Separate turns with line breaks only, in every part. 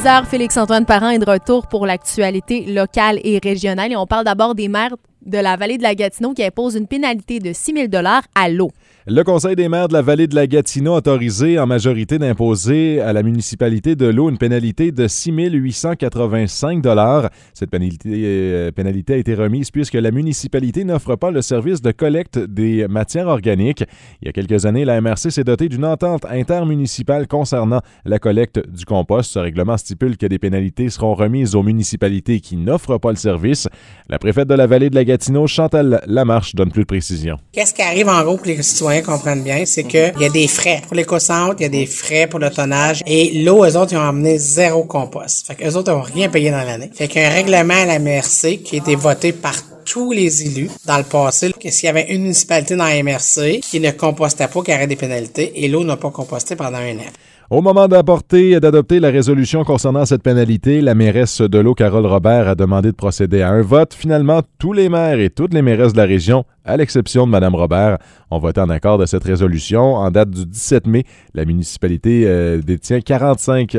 10h, Félix-Antoine Parent est de retour pour l'actualité locale et régionale. Et on parle d'abord des maires de la vallée de la Gatineau qui imposent une pénalité de 6 000 $ à l'eau.
Le Conseil des maires de la vallée de la Gatineau a autorisé en majorité d'imposer à la municipalité de l'eau une pénalité de 6 885 $. Cette pénalité a été remise puisque la municipalité n'offre pas le service de collecte des matières organiques. Il y a quelques années, la MRC s'est dotée d'une entente intermunicipale concernant la collecte du compost. Ce règlement stipule que des pénalités seront remises aux municipalités qui n'offrent pas le service. La préfète de la vallée de la Gatineau, Chantal Lamarche, donne plus de précisions.
Qu'est-ce qui arrive en gros pour les citoyens comprennent bien, c'est qu'il y a des frais pour l'éco-centre, il y a des frais pour le tonnage et l'eau, eux autres, ils ont amené 0 compost. Fait qu'eux autres, ils n'ont rien payé dans l'année. Fait qu'il y a un règlement à la MRC qui a été voté par tous les élus dans le passé, que s'il y avait une municipalité dans la MRC qui ne compostait pas, qui aurait des pénalités, et l'eau n'a pas composté pendant un an.
Au moment d'adopter la résolution concernant cette pénalité, la mairesse de l'eau, Carole Robert, a demandé de procéder à un vote. Finalement, tous les maires et toutes les mairesses de la région, à l'exception de Mme Robert, ont voté en accord de cette résolution. En date du 17 mai, la municipalité détient 45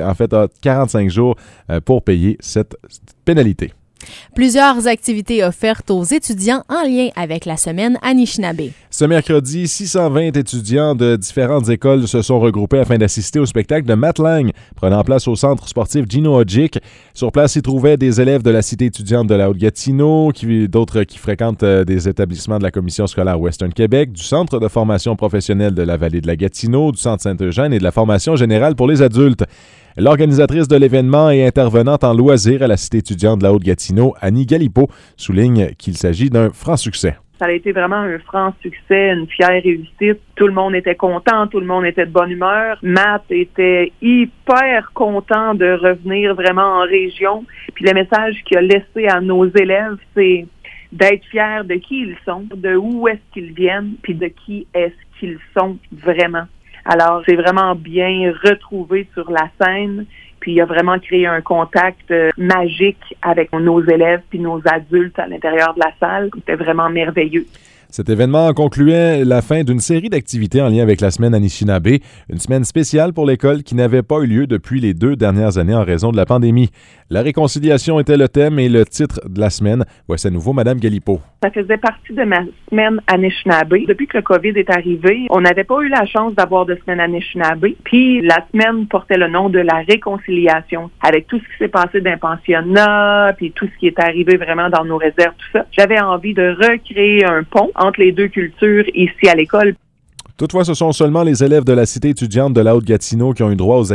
jours pour payer cette pénalité.
Plusieurs activités offertes aux étudiants en lien avec la semaine Anishinaabe.
Ce mercredi, 620 étudiants de différentes écoles se sont regroupés afin d'assister au spectacle de Matt Lang, prenant place au centre sportif Gino Odjick. Sur place, s'y trouvaient des élèves de la cité étudiante de la Haute-Gatineau, d'autres qui fréquentent des établissements de la Commission scolaire Western Québec, du Centre de formation professionnelle de la vallée de la Gatineau, du Centre Saint-Eugène et de la formation générale pour les adultes. L'organisatrice de l'événement et intervenante en loisirs à la cité étudiante de la Haute-Gatineau, Annie Galipo, souligne qu'il s'agit d'un franc succès.
Ça a été vraiment un franc succès, une fière réussite. Tout le monde était content, tout le monde était de bonne humeur. Matt était hyper content de revenir vraiment en région. Puis le message qu'il a laissé à nos élèves, c'est d'être fiers de qui ils sont, de où est-ce qu'ils viennent, puis de qui est-ce qu'ils sont vraiment. Alors, c'est vraiment bien retrouvé sur la scène, puis il a vraiment créé un contact magique avec nos élèves puis nos adultes à l'intérieur de la salle. C'était vraiment merveilleux.
Cet événement concluait la fin d'une série d'activités en lien avec la semaine Anishinaabe, une semaine spéciale pour l'école qui n'avait pas eu lieu depuis les 2 dernières années en raison de la pandémie. La réconciliation était le thème et le titre de la semaine. Voici à nouveau Mme Galipo.
Ça faisait partie de ma semaine Anishinaabe. Depuis que le COVID est arrivé, on n'avait pas eu la chance d'avoir de semaine Anishinaabe. Puis la semaine portait le nom de la réconciliation avec tout ce qui s'est passé d'un pensionnat, puis tout ce qui est arrivé vraiment dans nos réserves, tout ça. J'avais envie de recréer un pont entre les deux cultures ici à l'école.
Toutefois, ce sont seulement les élèves de la cité étudiante de la Haute-Gatineau qui ont eu droit aux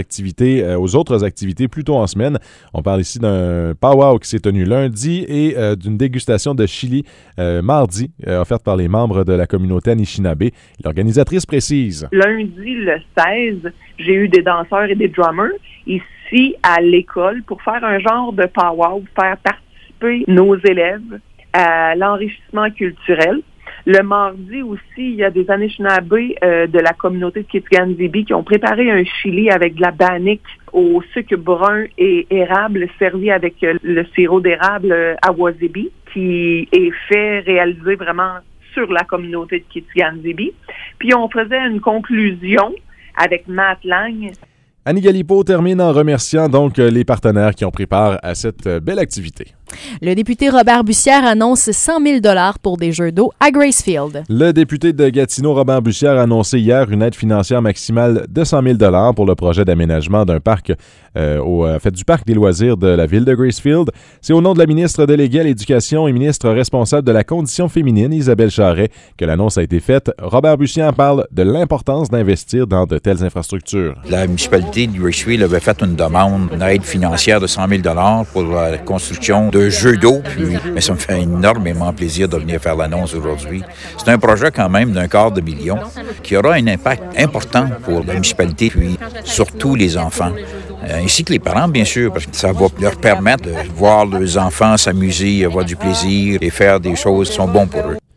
autres activités plus tôt en semaine. On parle ici d'un powwow qui s'est tenu lundi et d'une dégustation de chili mardi, offerte par les membres de la communauté Anishinaabe. L'organisatrice précise.
Lundi, le 16, j'ai eu des danseurs et des drummers ici à l'école pour faire un genre de powwow, faire participer nos élèves à l'enrichissement culturel. Le mardi aussi, il y a des Anishinaabe de la communauté de Kitigan-Zibi qui ont préparé un chili avec de la bannique au sucre brun et érable servi avec le sirop d'érable Awazibi qui est réalisé vraiment sur la communauté de Kitigan-Zibi. Puis on faisait une conclusion avec Matt Lang.
Annie Galipo termine en remerciant donc les partenaires qui ont pris part à cette belle activité.
Le député Robert Bussière annonce 100 000 $ pour des jeux d'eau à Gracefield.
Le député de Gatineau, Robert Bussière, a annoncé hier une aide financière maximale de 100 000 $ pour le projet d'aménagement d'un parc du parc des loisirs de la ville de Gracefield. C'est au nom de la ministre déléguée à l'Éducation et ministre responsable de la condition féminine, Isabelle Charret, que l'annonce a été faite. Robert Bussière parle de l'importance d'investir dans de telles infrastructures.
La municipalité de Gracefield avait fait une demande, une aide financière de 100 000 $ pour la construction de jeux d'eau. Mais ça me fait énormément plaisir de venir faire l'annonce aujourd'hui. C'est un projet quand même d'un $250 000 qui aura un impact important pour la municipalité, puis surtout les enfants. Ainsi que les parents, bien sûr, parce que ça va leur permettre de voir leurs enfants s'amuser, avoir du plaisir et faire des choses qui sont bonnes pour eux.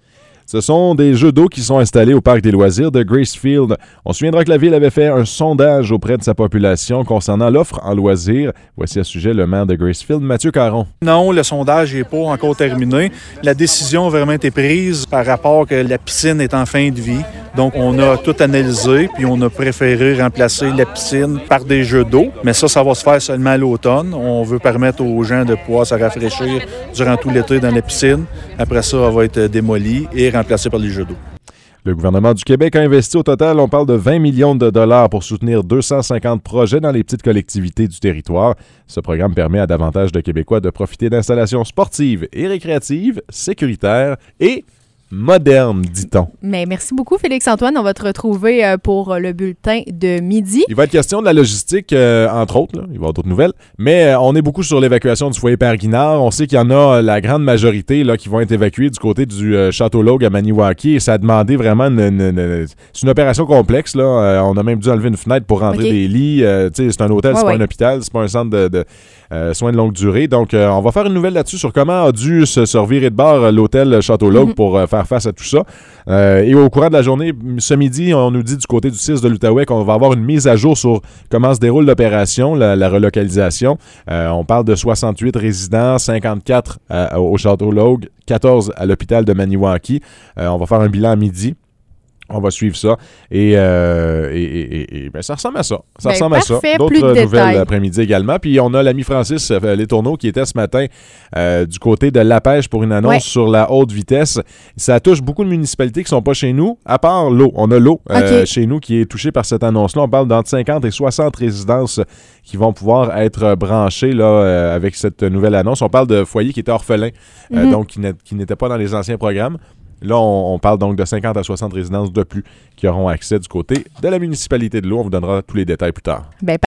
Ce sont des jeux d'eau qui sont installés au parc des loisirs de Gracefield. On se souviendra que la ville avait fait un sondage auprès de sa population concernant l'offre en loisirs. Voici à ce sujet le maire de Gracefield, Mathieu Caron.
Non, le sondage n'est pas encore terminé. La décision a vraiment été prise par rapport que la piscine est en fin de vie. Donc, on a tout analysé, puis on a préféré remplacer la piscine par des jeux d'eau. Mais ça va se faire seulement à l'automne. On veut permettre aux gens de pouvoir se rafraîchir durant tout l'été dans la piscine. Après ça, elle va être démolie et remplacée par les jeux d'eau.
Le gouvernement du Québec a investi au total, on parle de 20 millions de dollars pour soutenir 250 projets dans les petites collectivités du territoire. Ce programme permet à davantage de Québécois de profiter d'installations sportives et récréatives, sécuritaires et moderne, dit-on.
Mais merci beaucoup, Félix-Antoine. On va te retrouver pour le bulletin de midi.
Il va être question de la logistique, entre autres. Là. Il va y avoir d'autres nouvelles. Mais on est beaucoup sur l'évacuation du foyer Père-Guinard. On sait qu'il y en a la grande majorité là, qui vont être évacués du côté du Château Logue à Maniwaki. Et ça a demandé vraiment c'est une opération complexe. Là. On a même dû enlever une fenêtre pour rentrer des lits. C'est un hôtel, c'est pas un hôpital, c'est pas un centre de soins de longue durée. Donc, on va faire une nouvelle là-dessus sur comment a dû se revirer de bord l'hôtel Château Logue pour faire face à tout ça. Et au courant de la journée, ce midi, on nous dit du côté du 6 de l'Outaouais qu'on va avoir une mise à jour sur comment se déroule l'opération, la relocalisation. On parle de 68 résidents, 54 au Château Logue, 14 à l'hôpital de Maniwaki. On va faire un bilan à midi. On va suivre ça. Et ben, ça ressemble à ça. Ça ressemble
parfait,
à ça.
D'autres
nouvelles l'après-midi également. Puis on a l'ami Francis Letourneau qui était ce matin du côté de La Pêche pour une annonce sur la haute vitesse. Ça touche beaucoup de municipalités qui ne sont pas chez nous, à part l'eau. On a l'eau chez nous qui est touchée par cette annonce-là. On parle d'entre 50 et 60 résidences qui vont pouvoir être branchées là, avec cette nouvelle annonce. On parle de foyers qui étaient orphelins, donc qui n'étaient pas dans les anciens programmes. Là, on parle donc de 50 à 60 résidences de plus qui auront accès du côté de la municipalité de l'eau. On vous donnera tous les détails plus tard.